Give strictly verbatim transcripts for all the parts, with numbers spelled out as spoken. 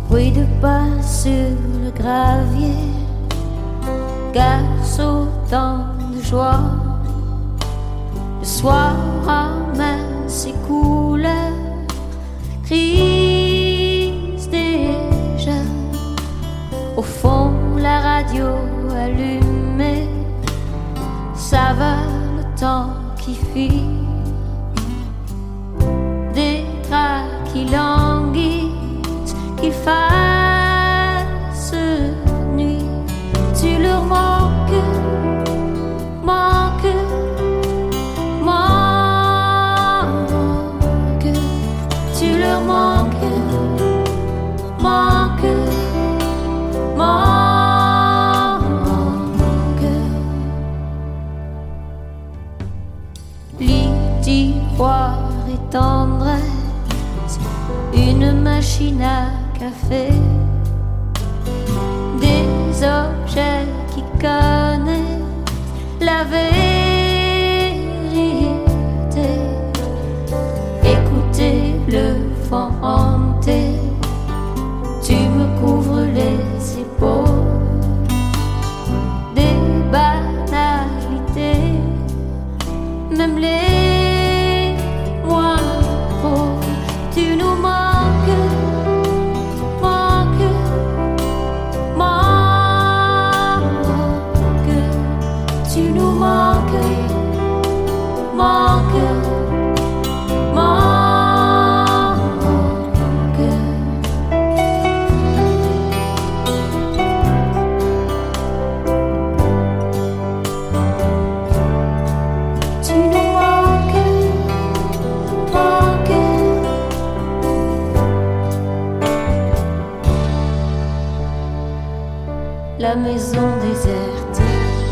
bruit de pas sur le gravier, gare sautant de joie. Le soir ramène ses couleurs grises déjà. Au fond, la radio allumée, ça va le temps qui file. Des draps qui languissent, qu'il fasse nuit. Tu leur manques, manques, manques. Tu leur manques, manques, manques. Lit d'ivoire et tendresse, une machine à café, des objets qui connaissent la vérité. Écoutez le vent hanté, tu me couvres les épaules. Des banalités, même les moins drôles. Tu nous manques, manques, manques. Tu nous manques, manques, manques. Tu nous manques, manques. La maison déserte,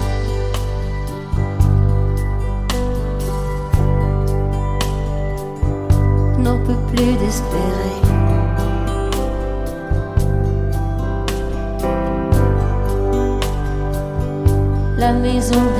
n'en peut plus d'espérer. La maison